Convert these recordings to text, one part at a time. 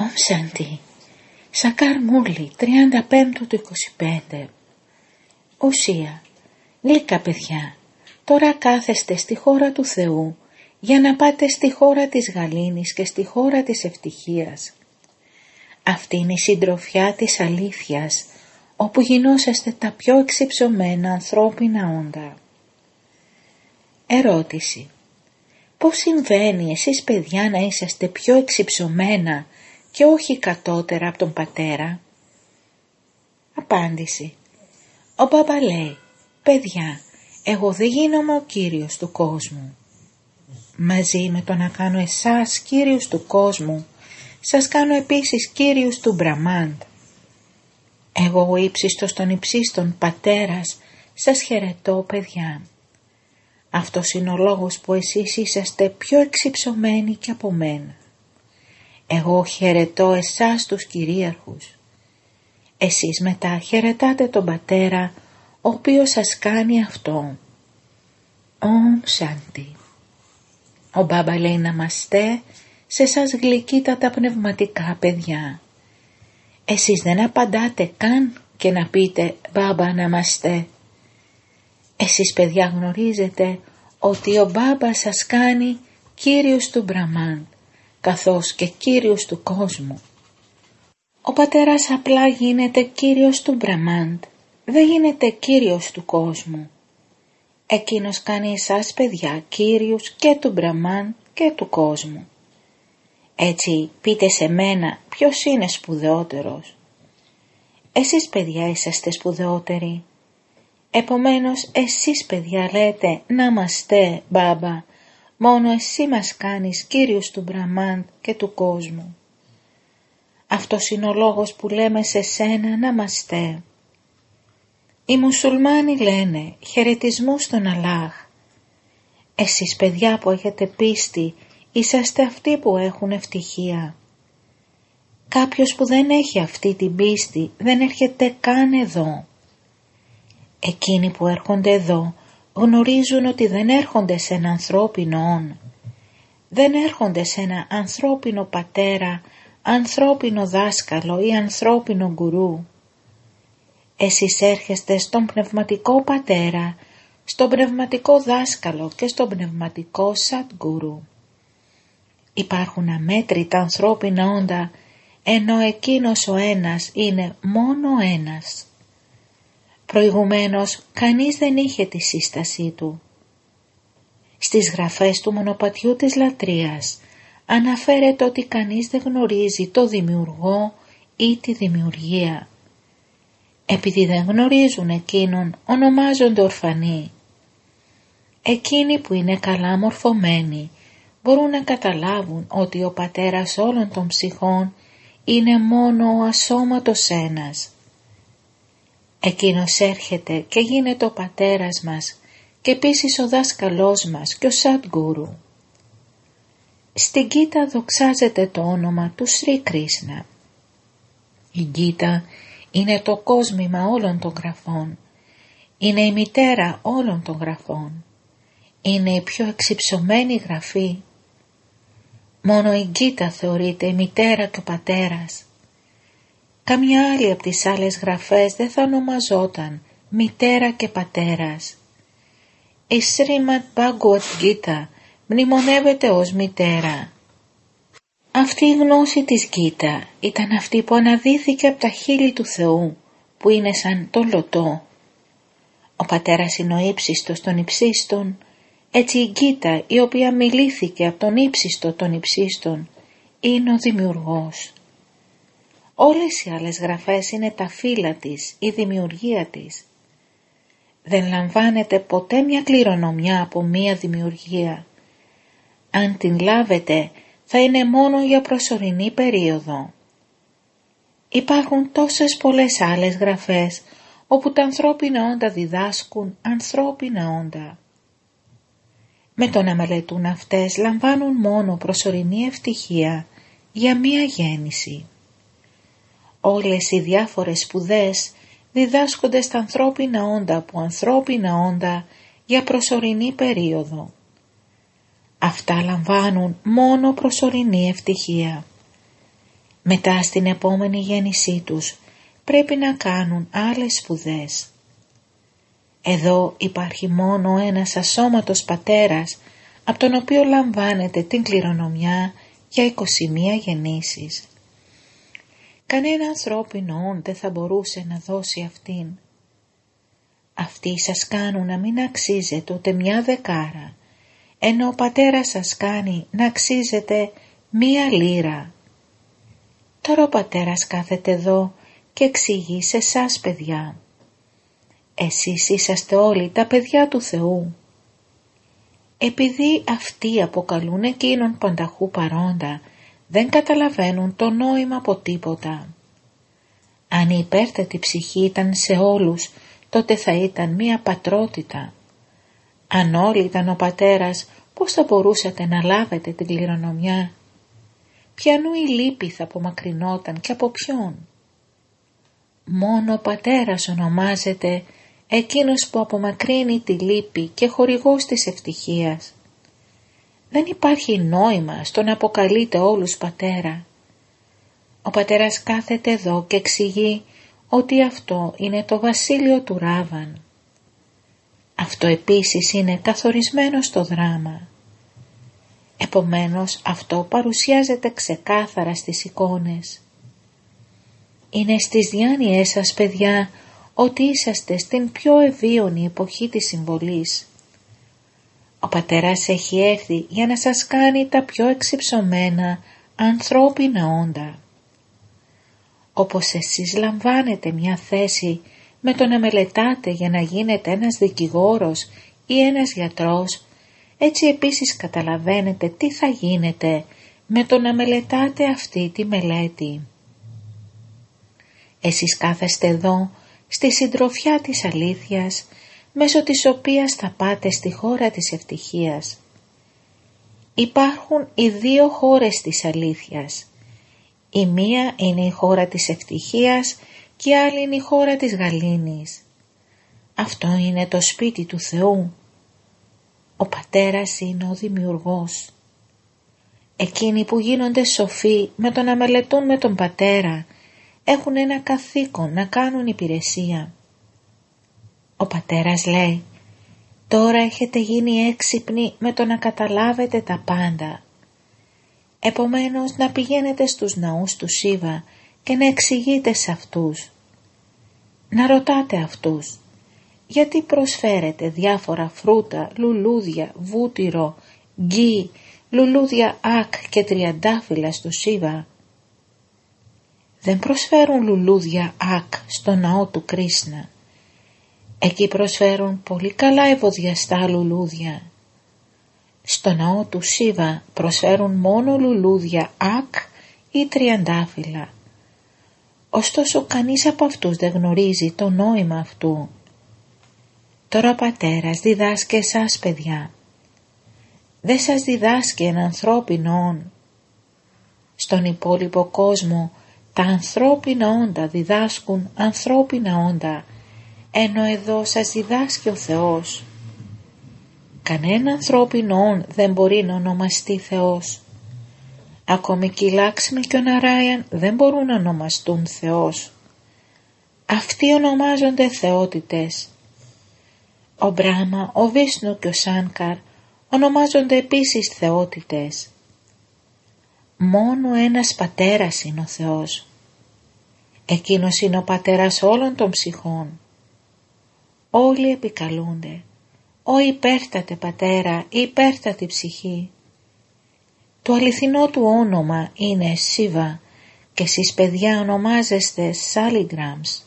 Ωμ Σάντι. Σακάρ Μούρλι, 35 του 25. Ουσία. Λίκα παιδιά, τώρα κάθεστε στη χώρα του Θεού για να πάτε στη χώρα της γαλήνης και στη χώρα της ευτυχίας. Αυτή είναι η συντροφιά της αλήθειας, όπου γινόσαστε τα πιο εξυψωμένα ανθρώπινα όντα. Ερώτηση. Πώς συμβαίνει εσείς παιδιά να είσαστε πιο εξυψωμένα και όχι κατώτερα από τον πατέρα? Απάντηση. Ο Μπάμπα λέει, παιδιά, εγώ δεν γίνομαι ο κύριος του κόσμου. Μαζί με το να κάνω εσάς κύριους του κόσμου, σας κάνω επίσης κύριους του Μπραμάντ. Εγώ ο ύψιστος των υψίστων πατέρας σας χαιρετώ παιδιά. Αυτός είναι ο λόγος που εσείς είσαστε πιο εξυψωμένοι και από μένα. Εγώ χαιρετώ εσάς τους κυρίαρχους. Εσείς μετά χαιρετάτε τον πατέρα, ο οποίος σας κάνει αυτό. Ωμ Σάντι. Ο Μπάμπα λέει ναμαστέ σε σας γλυκύτατα πνευματικά παιδιά. Εσείς δεν απαντάτε καν και να πείτε Μπάμπα ναμαστέ. Εσείς παιδιά γνωρίζετε ότι ο Μπάμπα σας κάνει κύριος του Μπραμάντ, καθώς και κύριος του κόσμου. Ο πατέρας απλά γίνεται κύριος του Μπραμάντ, δεν γίνεται κύριος του κόσμου. Εκείνος κάνει εσάς παιδιά κύριους και του Μπραμάντ και του κόσμου. Έτσι πείτε σε μένα ποιος είναι σπουδαιότερος. Εσείς παιδιά είσαστε σπουδαιότεροι. Επομένως εσείς παιδιά λέτε να είμαστε Μπάμπα, μόνο εσύ μας κάνεις κύριους του Μπραμάντ και του κόσμου. Αυτός είναι ο λόγος που λέμε σε σένα να είμαστε. Οι μουσουλμάνοι λένε χαιρετισμού στον Αλλάχ. Εσείς παιδιά που έχετε πίστη, είσαστε αυτοί που έχουν ευτυχία. Κάποιος που δεν έχει αυτή την πίστη δεν έρχεται καν εδώ. Εκείνοι που έρχονται εδώ γνωρίζουν ότι δεν έρχονται σε ένα ανθρώπινο όν. Δεν έρχονται σε ένα ανθρώπινο πατέρα, ανθρώπινο δάσκαλο ή ανθρώπινο γκουρού. Εσείς έρχεστε στον πνευματικό πατέρα, στον πνευματικό δάσκαλο και στον πνευματικό σατ-γκουρού. Υπάρχουν αμέτρητα ανθρώπινα όντα, ενώ εκείνος ο ένας είναι μόνο ένας. Προηγουμένως κανείς δεν είχε τη σύστασή του. Στις γραφές του μονοπατιού της λατρείας αναφέρεται ότι κανείς δεν γνωρίζει το δημιουργό ή τη δημιουργία. Επειδή δεν γνωρίζουν εκείνον, ονομάζονται ορφανοί. Εκείνοι που είναι καλά μορφωμένοι μπορούν να καταλάβουν ότι ο πατέρας όλων των ψυχών είναι μόνο ο ασώματος ένας. Εκείνος έρχεται και γίνεται ο πατέρας μας και επίσης ο δάσκαλός μας και ο Σατ-γκουρού. Στην Γκίτα δοξάζεται το όνομα του Σρι Κρίσνα. Η Γκίτα είναι το κόσμημα όλων των γραφών. Είναι η μητέρα όλων των γραφών. Είναι η πιο εξυψωμένη γραφή. Μόνο η Γκίτα θεωρείται η μητέρα και ο πατέρας. Καμιά άλλη από τις άλλες γραφές δεν θα ονομαζόταν μητέρα και πατέρας. Η Σρίμαντ Μπhagavad Gita μνημονεύεται ως μητέρα. Αυτή η γνώση της Γκίτα ήταν αυτή που αναδύθηκε από τα χείλη του Θεού, που είναι σαν το λωτό. Ο πατέρας είναι ο ύψιστος των υψίστων, έτσι η Γκίτα η οποία μιλήθηκε από τον ύψιστο των υψίστων είναι ο δημιουργός. Όλες οι άλλες γραφές είναι τα φύλλα της, η δημιουργία της. Δεν λαμβάνεται ποτέ μια κληρονομιά από μια δημιουργία. Αν την λάβετε θα είναι μόνο για προσωρινή περίοδο. Υπάρχουν τόσες πολλές άλλες γραφές όπου τα ανθρώπινα όντα διδάσκουν ανθρώπινα όντα. Με το να μελετούν αυτές λαμβάνουν μόνο προσωρινή ευτυχία για μία γέννηση. Όλες οι διάφορες σπουδές διδάσκονται στα ανθρώπινα όντα από ανθρώπινα όντα για προσωρινή περίοδο. Αυτά λαμβάνουν μόνο προσωρινή ευτυχία. Μετά στην επόμενη γέννησή τους πρέπει να κάνουν άλλες σπουδές. Εδώ υπάρχει μόνο ένας ασώματος πατέρας, από τον οποίο λαμβάνεται την κληρονομιά για 21 γεννήσεις. Κανένα ανθρώπινο δεν θα μπορούσε να δώσει αυτήν. Αυτοί σας κάνουν να μην αξίζετε ούτε μια δεκάρα, ενώ ο πατέρας σας κάνει να αξίζετε 1 λίρα. Τώρα ο πατέρας κάθεται εδώ και εξηγεί σε εσάς, παιδιά. Εσείς είσαστε όλοι τα παιδιά του Θεού. Επειδή αυτοί αποκαλούν εκείνον πανταχού παρόντα, δεν καταλαβαίνουν το νόημα από τίποτα. Αν η υπέρτατη ψυχή ήταν σε όλους, τότε θα ήταν μία πατρότητα. Αν όλοι ήταν ο πατέρας, πώς θα μπορούσατε να λάβετε την κληρονομιά? Ποιανού η λύπη θα απομακρυνόταν και από ποιον? Μόνο ο πατέρας ονομάζεται εκείνος που απομακρύνει τη λύπη και χορηγός της ευτυχίας. Δεν υπάρχει νόημα στο να αποκαλείται όλους πατέρα. Ο πατέρας κάθεται εδώ και εξηγεί ότι αυτό είναι το βασίλειο του Ράβαν. Αυτό επίσης είναι καθορισμένο στο δράμα. Επομένως αυτό παρουσιάζεται ξεκάθαρα στις εικόνες. Είναι στις διάνοιές σας, παιδιά, ότι είσαστε στην πιο ευίωνη εποχή της συμβολής. Ο πατέρας έχει έρθει για να σας κάνει τα πιο εξυψωμένα ανθρώπινα όντα. Όπως εσείς λαμβάνετε μια θέση με το να μελετάτε για να γίνετε ένας δικηγόρος ή ένας γιατρός, έτσι επίσης καταλαβαίνετε τι θα γίνετε με το να μελετάτε αυτή τη μελέτη. Εσείς κάθεστε εδώ στη συντροφιά της αλήθειας, μέσω της οποίας θα πάτε στη χώρα της ευτυχίας. Υπάρχουν οι 2 χώρες της αλήθειας. Η μία είναι η χώρα της ευτυχίας και η άλλη είναι η χώρα της γαλήνης. Αυτό είναι το σπίτι του Θεού. Ο πατέρας είναι ο δημιουργός. Εκείνοι που γίνονται σοφοί με το να μελετούν με τον πατέρα έχουν ένα καθήκον να κάνουν υπηρεσία. Ο πατέρας λέει, τώρα έχετε γίνει έξυπνοι με το να καταλάβετε τα πάντα. Επομένως να πηγαίνετε στους ναούς του Σίβα και να εξηγείτε σε αυτούς. Να ρωτάτε αυτούς, γιατί προσφέρετε διάφορα φρούτα, λουλούδια, βούτυρο, γκί, λουλούδια ακ και τριαντάφυλλα στο Σίβα? Δεν προσφέρουν λουλούδια ακ στο ναό του Κρίσνα. Εκεί προσφέρουν πολύ καλά ευωδιαστά λουλούδια. Στο ναό του Σίβα προσφέρουν μόνο λουλούδια ακ ή τριαντάφυλλα. Ωστόσο κανείς από αυτούς δεν γνωρίζει το νόημα αυτού. Τώρα ο πατέρας διδάσκει εσάς, παιδιά. Δεν σας διδάσκει ένα ανθρώπινο όν. Στον υπόλοιπο κόσμο τα ανθρώπινα όντα διδάσκουν ανθρώπινα όντα, ενώ εδώ σας διδάσκει ο Θεός. Κανένα ανθρώπινο όν δεν μπορεί να ονομαστεί Θεός. Ακόμη και η Λάξμη και ο Ναράιαν δεν μπορούν να ονομαστούν Θεός. Αυτοί ονομάζονται θεότητες. Ο Μπράμα, ο Βίσνου και ο Σάνκαρ ονομάζονται επίσης θεότητες. Μόνο ένας πατέρας είναι ο Θεός. Εκείνος είναι ο πατέρας όλων των ψυχών. Όλοι επικαλούνται, «Ω υπέρτατε πατέρα, υπέρτατη ψυχή». Το αληθινό του όνομα είναι Σίβα και εσείς, παιδιά, ονομάζεστε Σάλιγκραμς.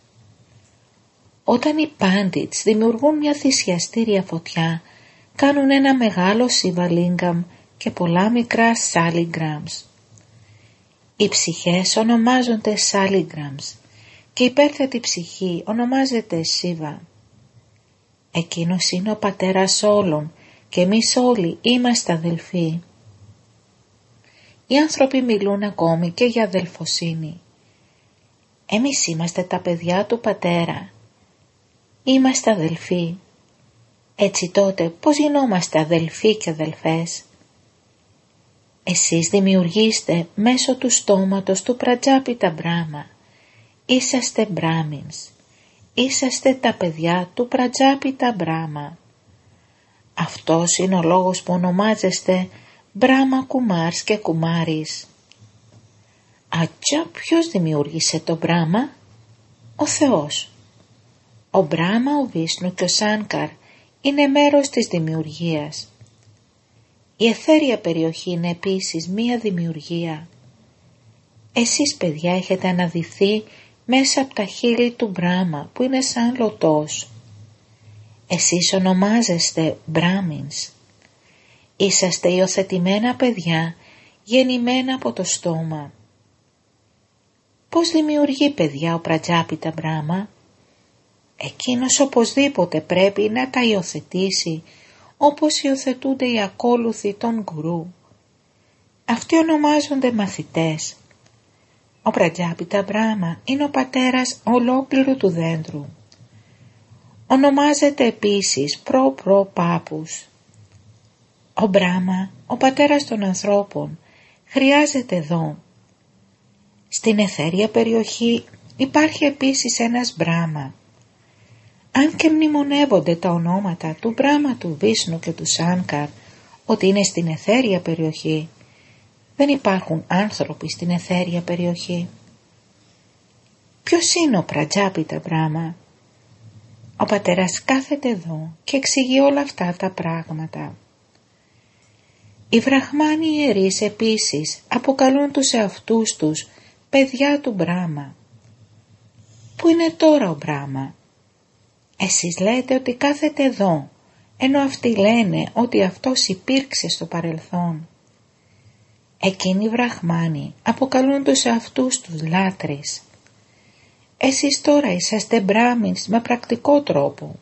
Όταν οι πάντιτς δημιουργούν μια θυσιαστήρια φωτιά, κάνουν ένα μεγάλο Σίβαλίγκαμ και πολλά μικρά Σάλιγκραμς. Οι ψυχές ονομάζονται Σάλιγκραμς και η υπέρτατη ψυχή ονομάζεται Σίβα. Εκείνος είναι ο πατέρας όλων και εμείς όλοι είμαστε αδελφοί. Οι άνθρωποι μιλούν ακόμη και για αδελφοσύνη. Εμείς είμαστε τα παιδιά του πατέρα. Είμαστε αδελφοί. Έτσι τότε πώς γινόμαστε αδελφοί και αδελφές? Εσείς δημιουργήστε μέσω του στόματος του Πρατζάπιτα Μπράμα. Είσαστε Μπράμινς. Είσαστε τα παιδιά του Πρατζάπιτα Μπράμα. Αυτός είναι ο λόγος που ονομάζεστε Μπράμα Κουμάρς και Κουμάρης. Ατζά, ποιος δημιούργησε το Μπράμα? Ο Θεός. Ο Μπράμα, ο Βίσνου και ο Σάνκαρ είναι μέρος της δημιουργίας. Η αιθέρια περιοχή είναι επίσης μία δημιουργία. Εσείς παιδιά έχετε αναδυθεί μέσα από τα χείλη του Μπράμα που είναι σαν λωτός. Εσείς ονομάζεστε Μπράμινς. Είσαστε υιοθετημένα παιδιά γεννημένα από το στόμα. Πώς δημιουργεί παιδιά ο Πρατζάπιτα Μπράμα? Εκείνος οπωσδήποτε πρέπει να τα υιοθετήσει όπως υιοθετούνται οι ακόλουθοι των γκουρού. Αυτοί ονομάζονται μαθητές. Ο Πρατζάπιτα Μπράμα είναι ο πατέρας ολόκληρου του δέντρου. Ονομάζεται επίσης προ-προ-πάπους. Ο Μπράμα, ο πατέρας των ανθρώπων, χρειάζεται εδώ. Στην αιθέρια περιοχή υπάρχει επίσης ένας Μπράμα. Αν και μνημονεύονται τα ονόματα του Μπράμα, του Βίσνου και του Σάνκαρ ότι είναι στην αιθέρια περιοχή, δεν υπάρχουν άνθρωποι στην αιθέρια περιοχή. Ποιος είναι ο Πρατζάπιτα Μπράμα? Ο πατέρας κάθεται εδώ και εξηγεί όλα αυτά τα πράγματα. Οι βραχμάνοι ιερείς επίσης αποκαλούν τους εαυτούς τους παιδιά του Μπράμα. Πού είναι τώρα ο Μπράμα? Εσείς λέτε ότι κάθεται εδώ, ενώ αυτοί λένε ότι αυτός υπήρξε στο παρελθόν. Εκείνοι οι βραχμάνοι αποκαλούν τους εαυτούς τους λάτρεις. Εσείς τώρα είσαστε Μπράμινς με πρακτικό τρόπο.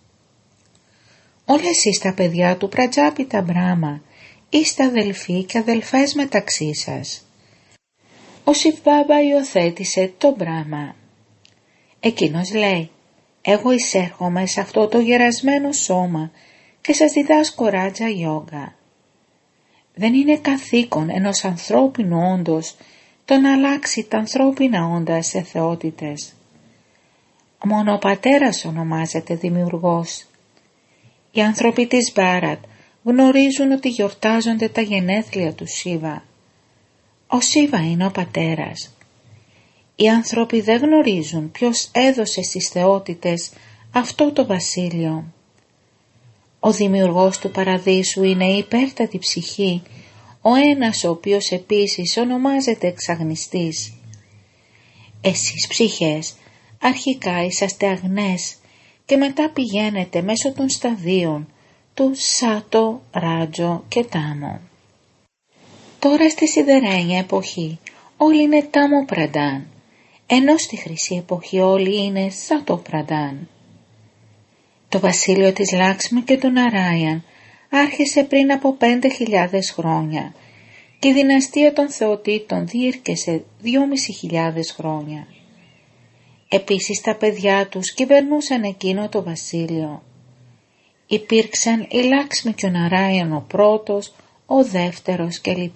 Όλα εσείς τα παιδιά του Πρατζάπιτα Μπράμα είστε αδελφοί και αδελφές μεταξύ σας. Ο Σιβ-Μπάμπα υιοθέτησε το Μπράμα. Εκείνος λέει, εγώ εισέρχομαι σε αυτό το γερασμένο σώμα και σας διδάσκω Ράτζα Γιόγκα. Δεν είναι καθήκον ενός ανθρώπινου όντως το να αλλάξει τα ανθρώπινα όντα σε θεότητες. Μόνο ο πατέρας ονομάζεται δημιουργός. Οι άνθρωποι της Μπάρατ γνωρίζουν ότι γιορτάζονται τα γενέθλια του Σίβα. Ο Σίβα είναι ο πατέρας. Οι άνθρωποι δεν γνωρίζουν ποιος έδωσε στις θεότητες αυτό το βασίλειο. Ο δημιουργός του παραδείσου είναι η υπέρτατη ψυχή, ο ένας ο οποίος επίσης ονομάζεται εξαγνιστής. Εσείς ψυχές αρχικά είσαστε αγνές και μετά πηγαίνετε μέσω των σταδίων του Σάτο, Ράτζο και Τάμο. Τώρα στη σιδερένια εποχή όλοι είναι Τάμο Πραντάν, ενώ στη χρυσή εποχή όλοι είναι Σάτο Πραντάν. Το βασίλειο της Λάξμη και του Ναράιαν άρχισε πριν από 5.000 χρόνια και η δυναστεία των θεοτήτων διήρκεσε 2.500 χρόνια. Επίσης τα παιδιά τους κυβερνούσαν εκείνο το βασίλειο. Υπήρξαν η Λάξμη και ο Ναράιαν ο πρώτος, ο δεύτερος κλπ.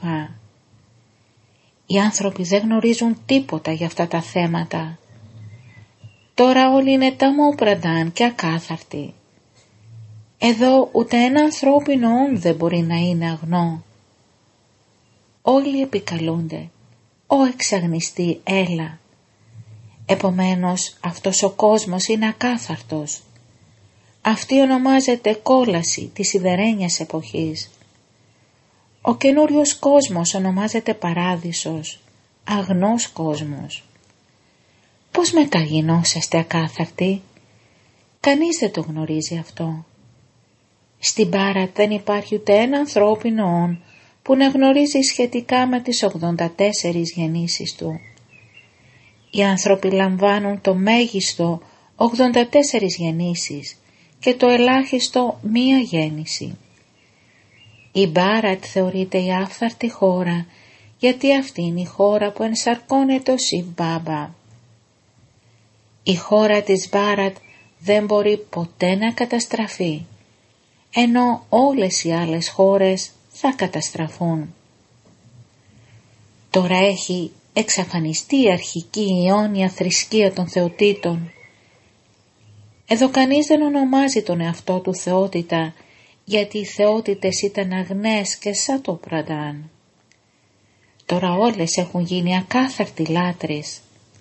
Οι άνθρωποι δεν γνωρίζουν τίποτα για αυτά τα θέματα. Τώρα όλοι είναι Τάμο Πραντάν και ακάθαρτοι. Εδώ ούτε ένα ανθρώπινο όν δεν μπορεί να είναι αγνό. Όλοι επικαλούνται, «Ω εξαγνιστή, έλα». Επομένως αυτός ο κόσμος είναι ακάθαρτος. Αυτή ονομάζεται κόλαση της σιδερένιας εποχής. Ο καινούριος κόσμος ονομάζεται παράδεισος, αγνός κόσμος. Πώς μεταγινόσαστε ακάθαρτοι? Κανείς δεν το γνωρίζει αυτό. Στην Μπάρα δεν υπάρχει ούτε ένα ανθρώπινο όν που να γνωρίζει σχετικά με τις 84 γεννήσεις του. Οι άνθρωποι λαμβάνουν το μέγιστο 84 γεννήσεις και το ελάχιστο μία γέννηση. Η Μπάρατ θεωρείται η άφθαρτη χώρα γιατί αυτή είναι η χώρα που ενσαρκώνεται ο Σιβ-Μπάμπα. Η χώρα της Μπάρατ δεν μπορεί ποτέ να καταστραφεί, ενώ όλες οι άλλες χώρες θα καταστραφούν. Τώρα έχει εξαφανιστεί η αρχική αιώνια θρησκεία των θεοτήτων. Εδώ κανείς δεν ονομάζει τον εαυτό του θεότητα, γιατί οι θεότητες ήταν αγνές και σαν το πραντάν. Τώρα όλες έχουν γίνει ακάθαρτοι λάτρεις.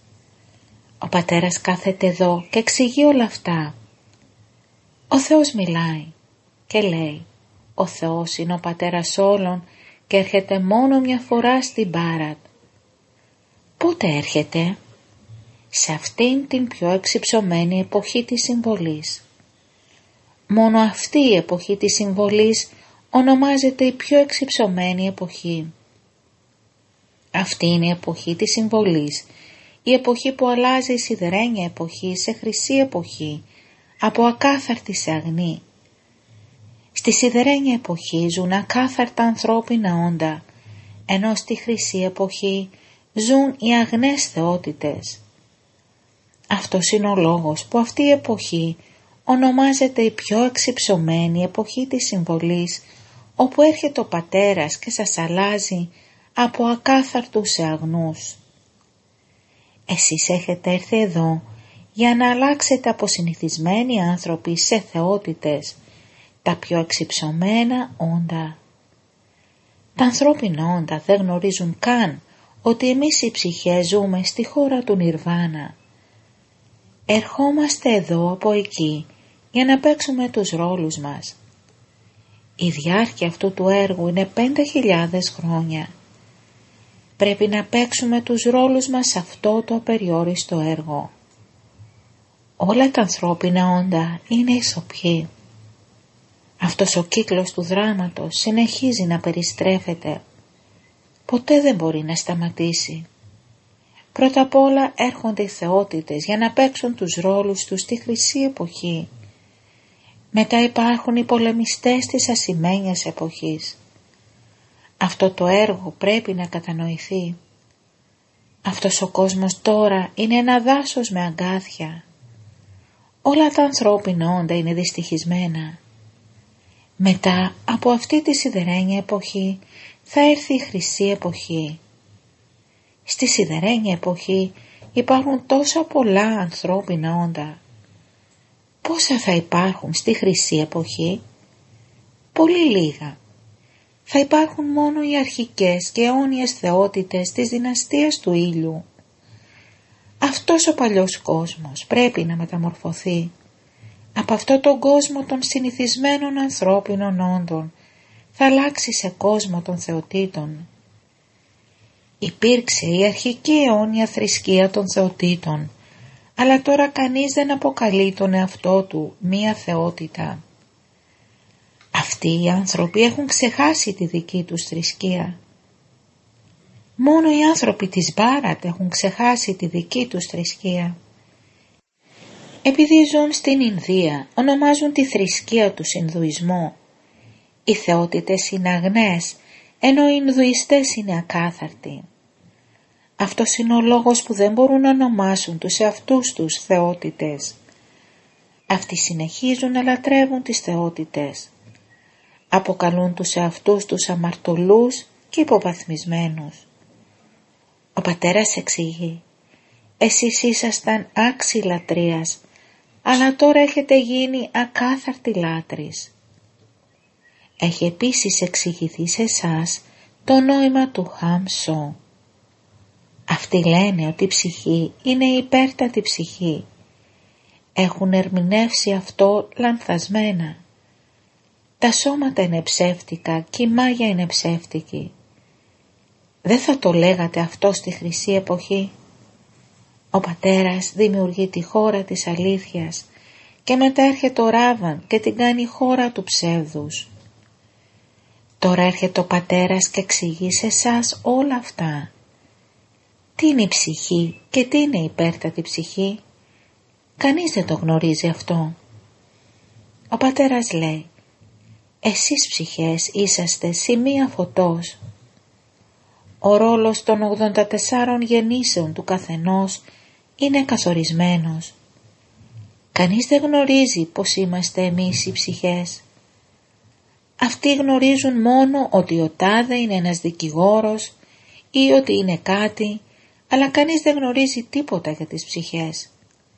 Ο πατέρας κάθεται εδώ και εξηγεί όλα αυτά. Ο Θεός μιλάει και λέει: ο Θεός είναι ο πατέρας όλων και έρχεται μόνο μια φορά στην Μπάρατ. Πότε έρχεται? Σε αυτήν την πιο εξυψωμένη εποχή της συμβολής. Μόνο αυτή η εποχή της συμβολής ονομάζεται η πιο εξυψωμένη εποχή. Αυτή είναι η εποχή της συμβολής, η εποχή που αλλάζει η σιδερένια εποχή σε χρυσή εποχή, από ακάθαρτη σε αγνή. Στη σιδερένια εποχή ζουν ακάθαρτα ανθρώπινα όντα, ενώ στη χρυσή εποχή ζουν οι αγνές θεότητες. Αυτός είναι ο λόγος που αυτή η εποχή ονομάζεται η πιο εξυψωμένη εποχή της συμβολής, όπου έρχεται ο πατέρας και σας αλλάζει από ακάθαρτους σε αγνούς. Εσείς έχετε έρθει εδώ για να αλλάξετε από συνηθισμένοι άνθρωποι σε θεότητες, τα πιο εξυψωμένα όντα. Τα ανθρώπινα όντα δεν γνωρίζουν καν ότι εμείς οι ψυχές ζούμε στη χώρα του Νιρβάνα. Ερχόμαστε εδώ από εκεί για να παίξουμε τους ρόλους μας. Η διάρκεια αυτού του έργου είναι 5.000 χρόνια. Πρέπει να παίξουμε τους ρόλους μας σε αυτό το απεριόριστο έργο. Όλα τα ανθρώπινα όντα είναι ηθοποιοί. Αυτός ο κύκλος του δράματος συνεχίζει να περιστρέφεται. Ποτέ δεν μπορεί να σταματήσει. Πρώτα απ' όλα έρχονται οι θεότητες για να παίξουν τους ρόλους τους στη χρυσή εποχή. Μετά υπάρχουν οι πολεμιστές της ασημένιας εποχής. Αυτό το έργο πρέπει να κατανοηθεί. Αυτός ο κόσμος τώρα είναι ένα δάσος με αγκάθια. Όλα τα ανθρώπινα όντα είναι δυστυχισμένα. Μετά από αυτή τη σιδερένια εποχή θα έρθει η χρυσή εποχή. Στη σιδερένια εποχή υπάρχουν τόσα πολλά ανθρώπινα όντα. Πόσα θα υπάρχουν στη χρυσή εποχή? Πολύ λίγα. Θα υπάρχουν μόνο οι αρχικές και αιώνιες θεότητες της δυναστείας του ήλιου. Αυτός ο παλιός κόσμος πρέπει να μεταμορφωθεί. Από αυτό τον κόσμο των συνηθισμένων ανθρώπινων όντων θα αλλάξει σε κόσμο των θεοτήτων. Υπήρξε η αρχική αιώνια θρησκεία των θεοτήτων, αλλά τώρα κανείς δεν αποκαλεί τον εαυτό του μία θεότητα. Αυτοί οι άνθρωποι έχουν ξεχάσει τη δική τους θρησκεία. Μόνο οι άνθρωποι της Μπάρατ έχουν ξεχάσει τη δική τους θρησκεία. Επειδή ζουν στην Ινδία, ονομάζουν τη θρησκεία τους Ινδουισμό. Οι θεότητες είναι αγνές, ενώ οι Ινδουιστές είναι ακάθαρτοι. Αυτός είναι ο λόγος που δεν μπορούν να ονομάσουν τους εαυτούς τους θεότητες. Αυτοί συνεχίζουν να λατρεύουν τις θεότητες. Αποκαλούν τους εαυτούς τους αμαρτωλούς και υποβαθμισμένους. Ο πατέρας εξηγεί: εσείς ήσασταν άξιοι λατρείας, αλλά τώρα έχετε γίνει ακάθαρτοι λάτρεις. Έχει επίσης εξηγηθεί σε εσάς το νόημα του Χάμσο. Αυτοί λένε ότι η ψυχή είναι η υπέρτατη ψυχή. Έχουν ερμηνεύσει αυτό λανθασμένα. Τα σώματα είναι ψεύτικα και η μάγια είναι ψεύτικη. Δεν θα το λέγατε αυτό στη χρυσή εποχή? Ο πατέρας δημιουργεί τη χώρα της αλήθειας και μετά έρχεται ο Ράβαν και την κάνει χώρα του ψεύδους. Τώρα έρχεται ο πατέρας και εξηγεί σε εσάς όλα αυτά. Τι είναι η ψυχή και τι είναι η υπέρτατη ψυχή? Κανείς δεν το γνωρίζει αυτό. Ο πατέρας λέει: εσείς ψυχές είσαστε σημεία φωτός. Ο ρόλος των 84 γεννήσεων του καθενός είναι καθορισμένος. Κανείς δεν γνωρίζει πως είμαστε εμείς οι ψυχές. Αυτοί γνωρίζουν μόνο ότι ο τάδε είναι ένας δικηγόρος, ή ότι είναι κάτι, αλλά κανείς δεν γνωρίζει τίποτα για τις ψυχές.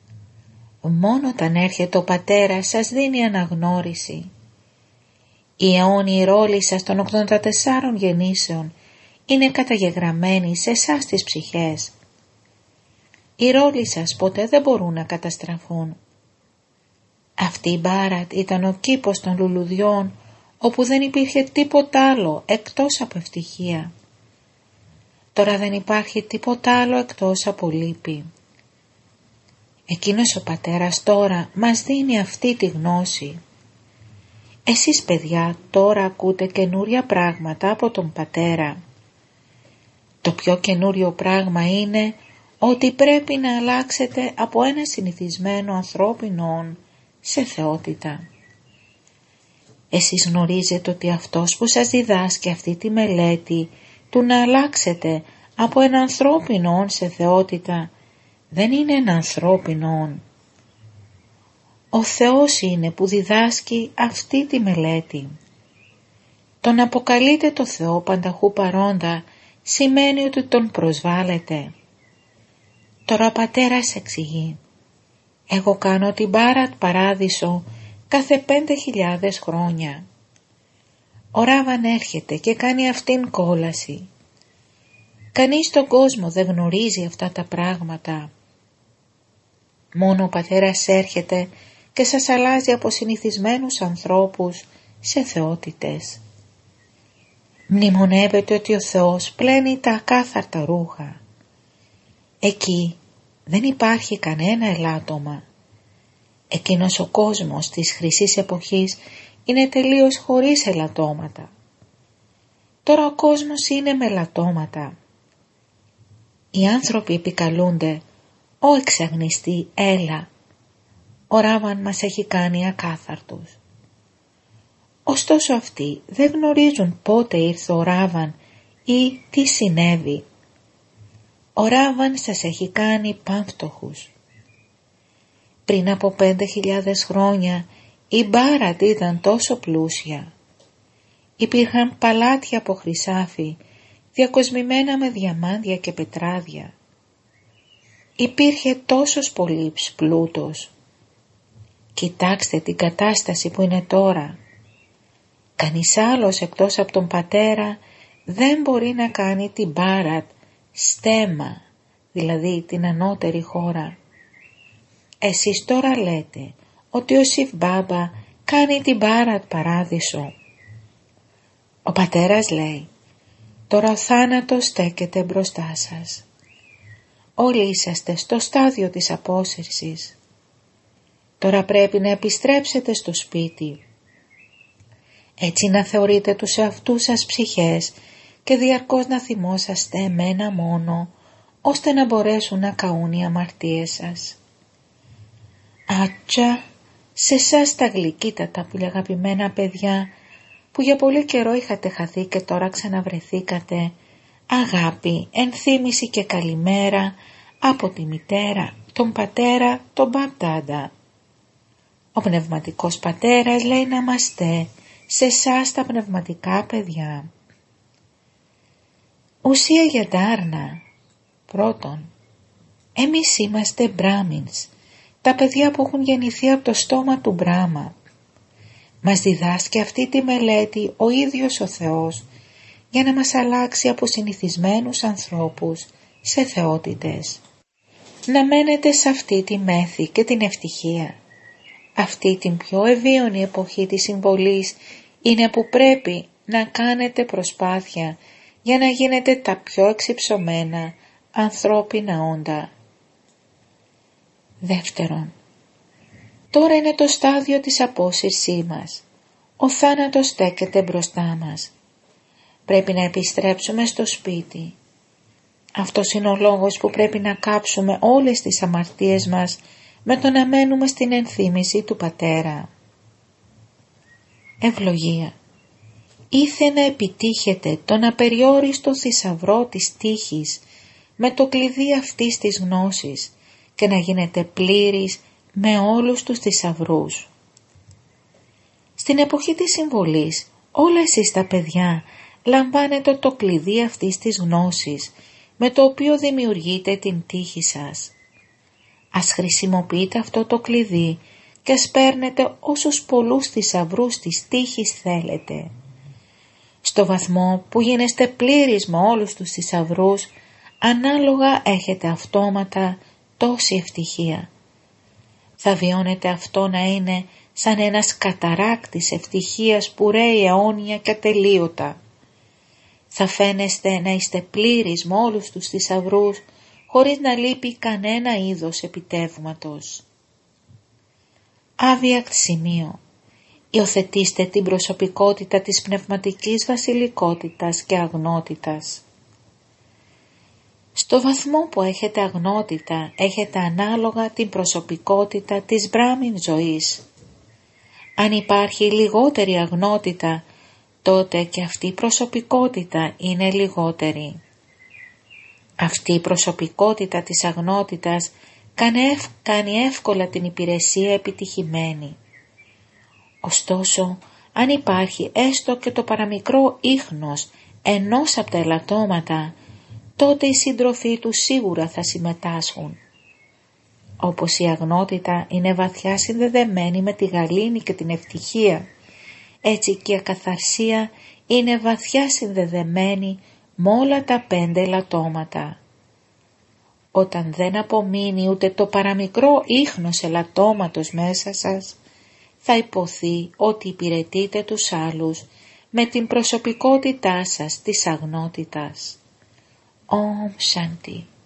Μόνο όταν έρχεται ο Πατέρας σας δίνει αναγνώριση. Η αιώνιοι ρόλοι σας των 84 γεννήσεων είναι καταγεγραμμένοι σε εσάς τις ψυχές. Οι ρόλοι σας ποτέ δεν μπορούν να καταστραφούν. Αυτή η Μπάρατ ήταν ο κήπος των λουλουδιών, όπου δεν υπήρχε τίποτα άλλο εκτός από ευτυχία. Τώρα δεν υπάρχει τίποτα άλλο εκτός από λύπη. Εκείνος ο Πατέρας τώρα μας δίνει αυτή τη γνώση. Εσείς παιδιά τώρα ακούτε καινούρια πράγματα από τον Πατέρα. Το πιο καινούριο πράγμα είναι ότι πρέπει να αλλάξετε από ένα συνηθισμένο ανθρώπινο σε θεότητα. Εσείς γνωρίζετε ότι αυτός που σας διδάσκει αυτή τη μελέτη του να αλλάξετε από ένα ανθρώπινο σε θεότητα δεν είναι ένα ανθρώπινο. Ο Θεός είναι που διδάσκει αυτή τη μελέτη. Το να αποκαλείτε το Θεό πανταχού παρόντα σημαίνει ότι τον προσβάλλετε. Τώρα ο Πατέρας εξηγεί: εγώ κάνω την Μπάρατ Παράδεισο κάθε 5.000 χρόνια. Ο Ράβαν έρχεται και κάνει αυτήν κόλαση. Κανείς στον κόσμο δεν γνωρίζει αυτά τα πράγματα. Μόνο ο Πατέρας έρχεται και σας αλλάζει από συνηθισμένους ανθρώπους σε θεότητες. Μνημονεύετε ότι ο Θεός πλένει τα ακάθαρτα ρούχα. Εκεί δεν υπάρχει κανένα ελάττωμα. Εκείνος ο κόσμος της χρυσής εποχής είναι τελείως χωρίς ελαττώματα. Τώρα ο κόσμος είναι με ελαττώματα. Οι άνθρωποι επικαλούνται: «Ω εξαγνιστή, έλα, ο Ράβαν μας έχει κάνει ακάθαρτους». Ωστόσο αυτοί δεν γνωρίζουν πότε ήρθε ο Ράβαν ή τι συνέβη. Ο Ράβαν σας έχει κάνει πανφτωχούς. Πριν από 5.000 χρόνια η Μπάρατ ήταν τόσο πλούσια. Υπήρχαν παλάτια από χρυσάφι διακοσμημένα με διαμάντια και πετράδια. Υπήρχε τόσος πολύς πλούτος. Κοιτάξτε την κατάσταση που είναι τώρα. Κανείς άλλος εκτός από τον Πατέρα δεν μπορεί να κάνει την Μπάρατ στέμα, δηλαδή την ανώτερη χώρα. Εσείς τώρα λέτε ότι ο Σιφ Μπάμπα κάνει την Μπάρατ Παράδεισο. Ο Πατέρας λέει: τώρα ο θάνατος στέκεται μπροστά σας. Όλοι είσαστε στο στάδιο της απόσυρσης. Τώρα πρέπει να επιστρέψετε στο σπίτι. Έτσι να θεωρείτε τους εαυτούς σας ψυχές και διαρκώς να θυμόσαστε εμένα μόνο, ώστε να μπορέσουν να καούν οι αμαρτίες σας. Άτσα, σε εσάς τα γλυκύτατα πολύ αγαπημένα παιδιά, που για πολύ καιρό είχατε χαθεί και τώρα ξαναβρεθήκατε, αγάπη, ενθύμηση και καλημέρα από τη μητέρα, τον πατέρα, τον Μπαπτάντα. Ο πνευματικός πατέρας λέει να είμαστε σε εσάς τα πνευματικά παιδιά. Ουσία για τάρνα. Πρώτον, εμείς είμαστε Μπράμινς, τα παιδιά που έχουν γεννηθεί από το στόμα του Μπράμα. Μας διδάσκει αυτή τη μελέτη ο ίδιος ο Θεός για να μας αλλάξει από συνηθισμένους ανθρώπους σε θεότητες. Να μένετε σε αυτή τη μέθη και την ευτυχία. Αυτή την πιο ευίωνη εποχή της συμβολής είναι που πρέπει να κάνετε προσπάθεια για να γίνετε τα πιο εξυψωμένα ανθρώπινα όντα. Δεύτερον, τώρα είναι το στάδιο της απόσυρσής μας. Ο θάνατος στέκεται μπροστά μας. Πρέπει να επιστρέψουμε στο σπίτι. Αυτός είναι ο λόγος που πρέπει να κάψουμε όλες τις αμαρτίες μας με το να μένουμε στην ενθύμηση του Πατέρα. Ευλογία. Ήθε να επιτύχετε τον απεριόριστο θησαυρό της τύχης με το κλειδί αυτής της γνώσης και να γίνετε πλήρης με όλους τους θησαυρούς. Στην εποχή της συμβολής όλα εσείς τα παιδιά λαμβάνετε το κλειδί αυτής της γνώσης, με το οποίο δημιουργείτε την τύχη σας. Ας χρησιμοποιείτε αυτό το κλειδί και ας παίρνετε όσους πολλούς θησαυρούς της τύχης θέλετε. Στο βαθμό που γίνεστε πλήρης με όλους τους θησαυρούς, ανάλογα έχετε αυτόματα τόση ευτυχία. Θα βιώνετε αυτό να είναι σαν ένας καταράκτης ευτυχίας που ρέει αιώνια και ατελείωτα. Θα φαίνεστε να είστε πλήρης με όλους τους θησαυρούς, χωρίς να λείπει κανένα είδος επιτεύγματος. Άβιακτ σημείο. Υιοθετήστε την προσωπικότητα της πνευματικής βασιλικότητας και αγνότητας. Στο βαθμό που έχετε αγνότητα, έχετε ανάλογα την προσωπικότητα της Μπράμιν ζωής. Αν υπάρχει λιγότερη αγνότητα, τότε και αυτή η προσωπικότητα είναι λιγότερη. Αυτή η προσωπικότητα της αγνότητας κάνει εύκολα την υπηρεσία επιτυχημένη. Ωστόσο, αν υπάρχει έστω και το παραμικρό ίχνος ενός από τα ελαττώματα, τότε οι σύντροφοί του σίγουρα θα συμμετάσχουν. Όπως η αγνότητα είναι βαθιά συνδεδεμένη με τη γαλήνη και την ευτυχία, έτσι και η ακαθαρσία είναι βαθιά συνδεδεμένη με όλα τα 5 ελαττώματα. Όταν δεν απομείνει ούτε το παραμικρό ίχνος ελαττώματος μέσα σας, θα υποθεί ότι υπηρετείτε τους άλλους με την προσωπικότητά σας της αγνότητας. Om Shanti.